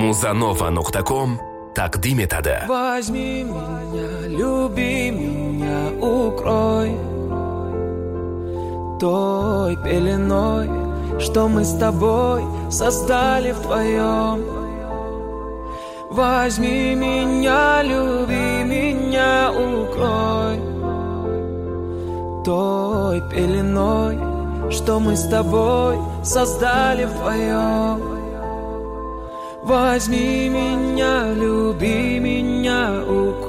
Muzanova.com тaqdim etadi. Возьми меня, люби меня, укрой той пеленой, что мы с тобой создали вдвоем. Возьми меня, люби меня, укрой той пеленой, что мы с тобой создали вдвоем. Возьми меня, люби меня,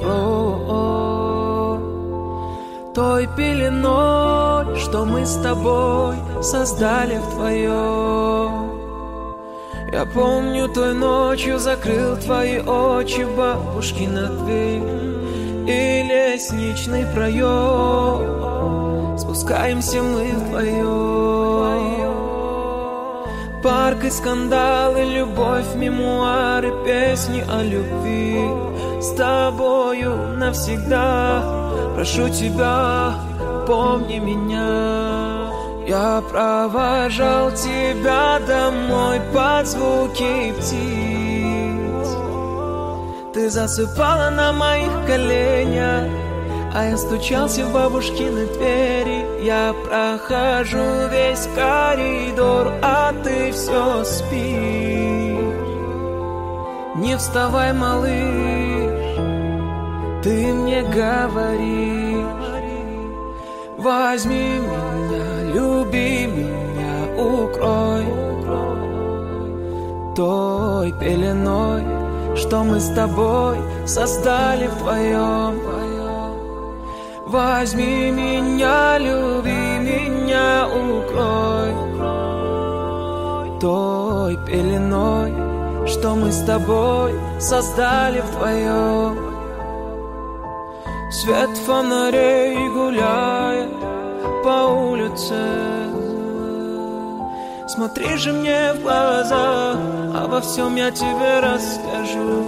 укрой той пеленой, что мы с тобой создали вдвоем. Я помню, той ночью закрыл твои очи бабушкина дверь и лестничный проем. Спускаемся мы вдвоем. Парк и скандалы, любовь, мемуары, песни о любви. С тобою навсегда, прошу тебя, помни меня. Я провожал тебя домой под звуки птиц. Ты засыпала на моих коленях, а я стучался в бабушкины двери. Я прохожу весь коридор, а ты все спишь. Не вставай, малыш, ты мне говоришь. Возьми меня, люби меня, укрой той пеленой, что мы с тобой создали вдвоем. Возьми меня, люби меня, укрой той пеленой, что мы с тобой создали вдвоем. Свет фонарей гуляет по улице. Смотри же мне в глаза, обо всем я тебе расскажу.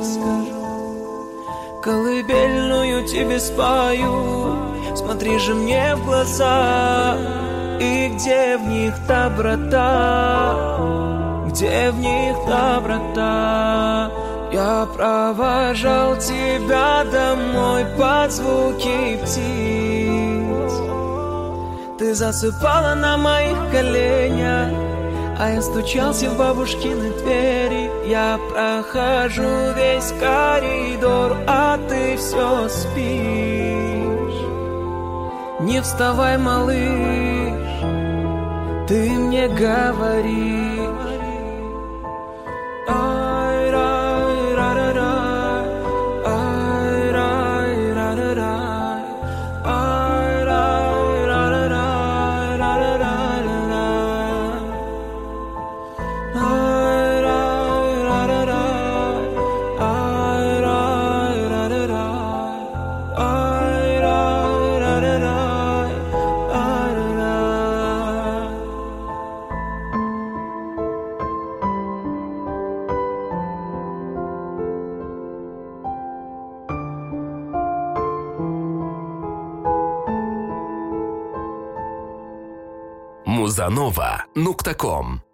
Колыбельную тебе спою. Смотри же мне в глаза, и где в них доброта, где в них доброта. Я провожал тебя домой под звуки птиц. Ты засыпала на моих коленях, а я стучался в бабушкины двери. Я прохожу весь коридор, а ты все спишь. Не вставай, малыш, ты мне говоришь. Muzanova.com